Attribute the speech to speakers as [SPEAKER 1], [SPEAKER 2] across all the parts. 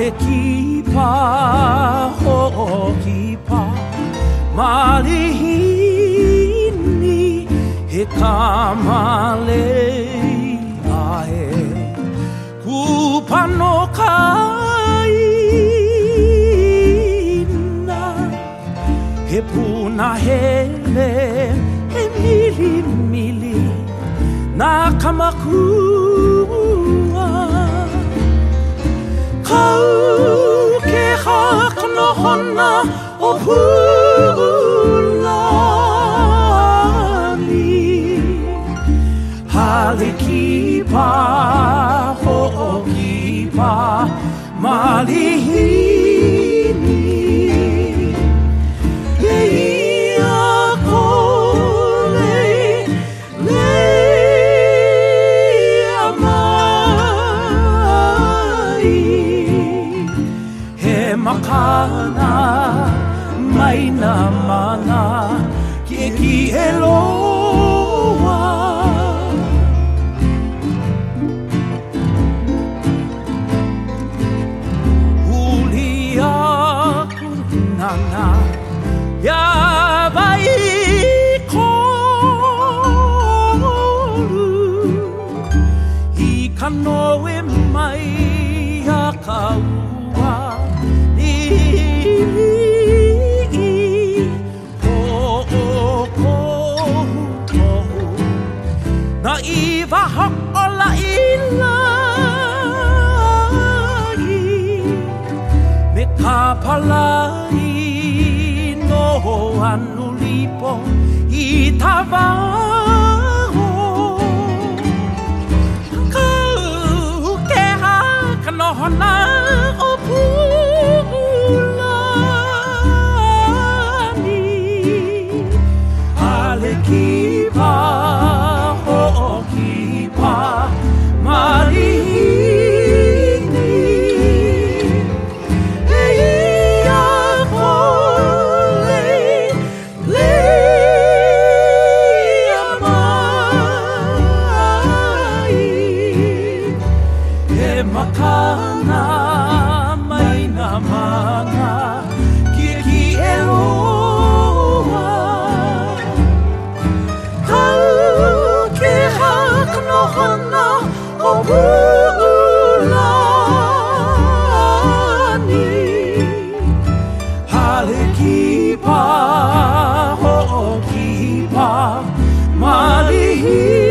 [SPEAKER 1] ki pa hoki pa malihini he kamale ae kupano kaina he puna hele he mili mili na kamakua kau ke hakno hona o pulani hale ki pa hoki pa malihini ia kole lea mai he makana mai na mana ki e loa hulia kunana ya vai kolu I kanoe mai a kaua na iwa ho'ola ilai me ka palai no anu lipo I tawaho kau ke hakanohona o pulani hale ki pa makana mai na mana ki e loa kau ke hakno hana o pulani hale ki pa hoki pa malihini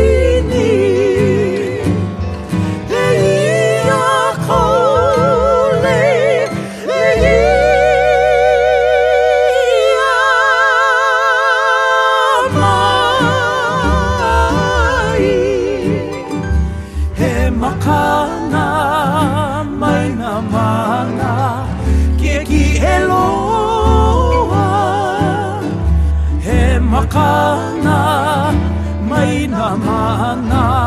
[SPEAKER 1] makana mai na mana ki e loa he makana mai na mana